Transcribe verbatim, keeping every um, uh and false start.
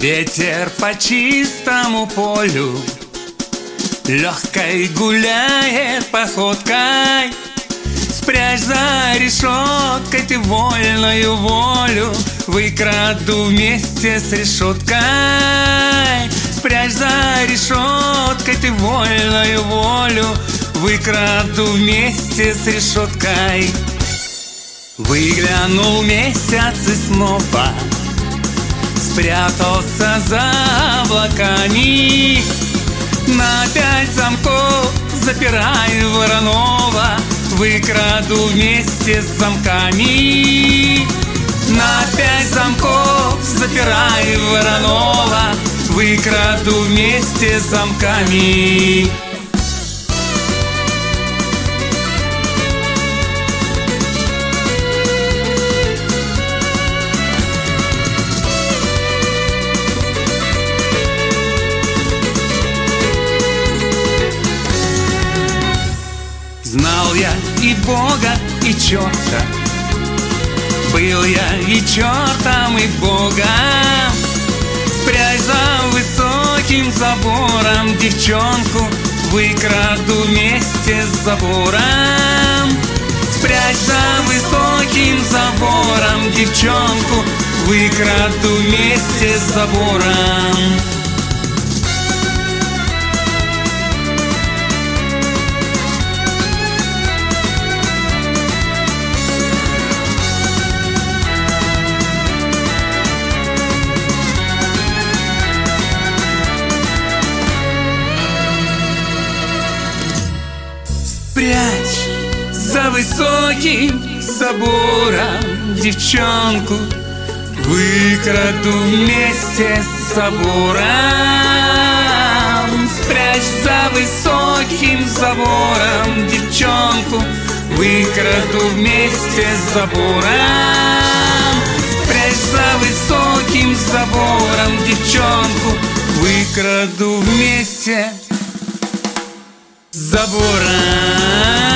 Ветер по чистому полю легкой гуляет походкой. Спрячь за решеткой ты вольную волю, выкраду вместе с решеткой. Спрячь за решеткой ты вольную волю, выкраду вместе с решеткой. Выглянул месяц и снова спрятался за облаками. На пять замков запирай Воронова, выкраду вместе с замками. На пять замков запирай Воронова, выкраду вместе с замками. Знал я и Бога, и черта, был я и чертом, и Богом. Спрячь за высоким забором девчонку, выкраду вместе с забором. Спрячь за высоким забором девчонку, выкраду вместе с забором. Спрячь за высоким забором девчонку, выкраду вместе с забором. Спрячь за высоким забором девчонку, выкраду вместе с забором. Спрячь за высоким забором девчонку, выкраду вместе с забором.